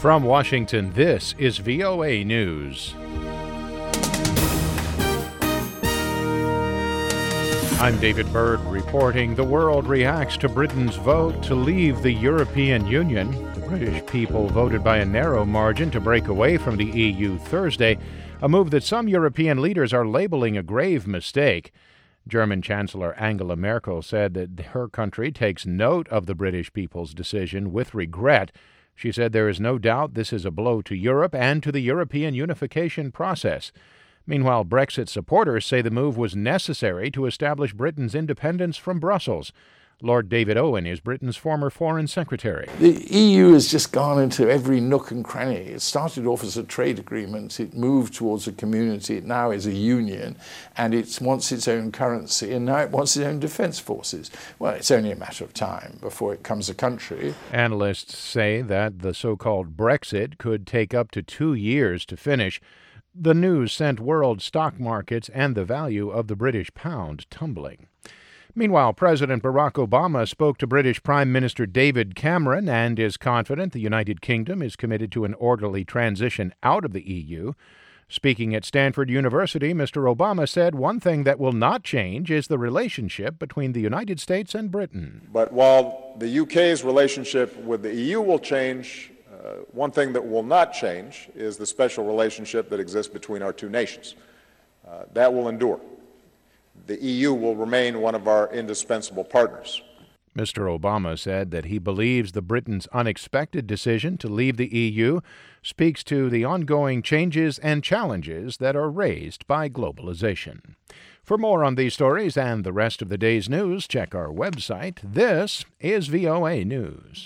From Washington, this is VOA News. I'm David Byrd reporting. The world reacts to Britain's vote to leave the European Union. The British people voted by a narrow margin to break away from the EU Thursday, a move that some European leaders are labeling a grave mistake. German Chancellor Angela Merkel said that her country takes note of the British people's decision with regret. She said there is no doubt this is a blow to Europe and to the European unification process. Meanwhile, Brexit supporters say the move was necessary to establish Britain's independence from Brussels. Lord David Owen is Britain's former Foreign Secretary. The EU has just gone into every nook and cranny. It started off as a trade agreement. It moved towards a community. It now is a union, and it wants its own currency, and now it wants its own defence forces. Well, it's only a matter of time before it becomes a country. Analysts say that the so-called Brexit could take up to 2 years to finish. The news sent world stock markets and the value of the British pound tumbling. Meanwhile, President Barack Obama spoke to British Prime Minister David Cameron and is confident the United Kingdom is committed to an orderly transition out of the EU. Speaking at Stanford University, Mr. Obama said one thing that will not change is the relationship between the United States and Britain. But while the UK's relationship with the EU will change, one thing that will not change is the special relationship that exists between our two nations. That will endure. The EU will remain one of our indispensable partners. Mr. Obama said that he believes the Britain's unexpected decision to leave the EU speaks to the ongoing changes and challenges that are raised by globalization. For more on these stories and the rest of the day's news, check our website. This is VOA News.